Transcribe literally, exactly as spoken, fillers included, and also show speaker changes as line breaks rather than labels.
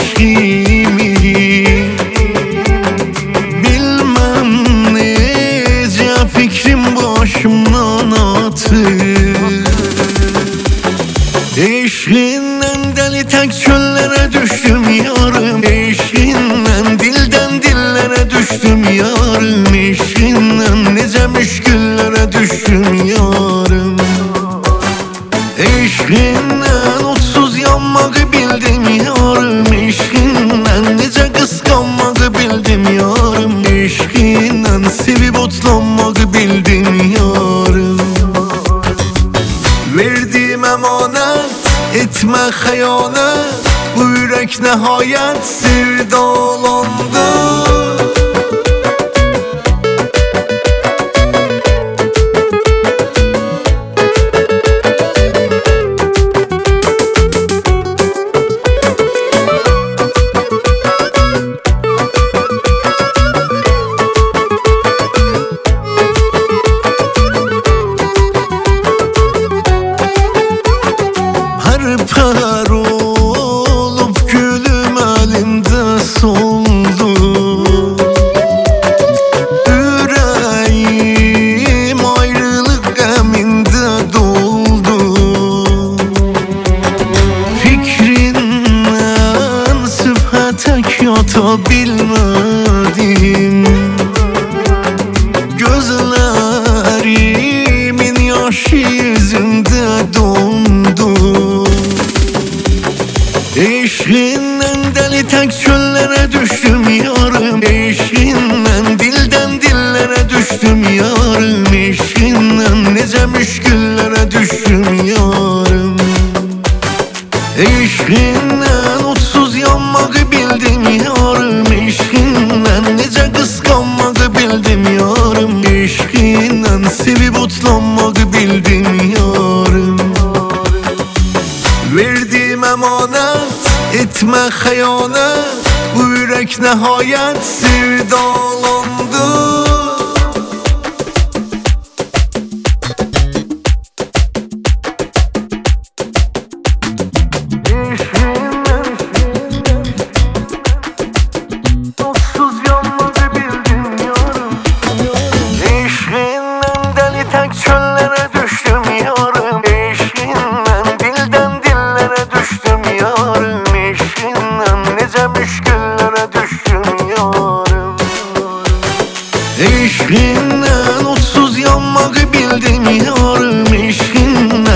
eşkimi. Bilmem nece fikrim başımdan atır. Eşkinden deli tek çöllere düştüm yarım. Eşkinden dilden dillere düştüm yarım. Eşkinden nece müşküllere düştüm yarım. Eşkinden otsuz yanmağı bildim yarım. Eşkinden nece kıskanmağı bildim yarım. Eşkinden sevip otlanmağı bildim yarım. Verdiğim emanet etme xəyanət. Bu ürək nəhayət sevdalandı. Pər olub gülüm əlimdə soldu. Ürəyim ayrılıq qəmində doldu. Fikrindən sübhə tək yata bilmədim. Gözlərimin yaşı yüzümdə dondu. Eşkinden deli tek çöllere düştüm yarım. Eşkinden dilden dillere düştüm yarım. Eşkinden nece müşküllere düştüm yarım. Eşkinden otsuz yanmağı bildim yarım. Eşkinden nece kıskanmağı bildim yarım. Eşkinden sevip otlanmağı bildim yarım. Verdiğim emanet etme xəyanət. Bu ürək nəhayət sevdalandı. Otsuz yanmağı bildim yarım. Eşkinden deli tek çöllere düştüm yarım. Eşkinden dilden dillere düştüm yarım. Eşkinden nece müşküllere düştüm yarım. Eşkinden otsuz yanmağı bildim yarım. Eşkinden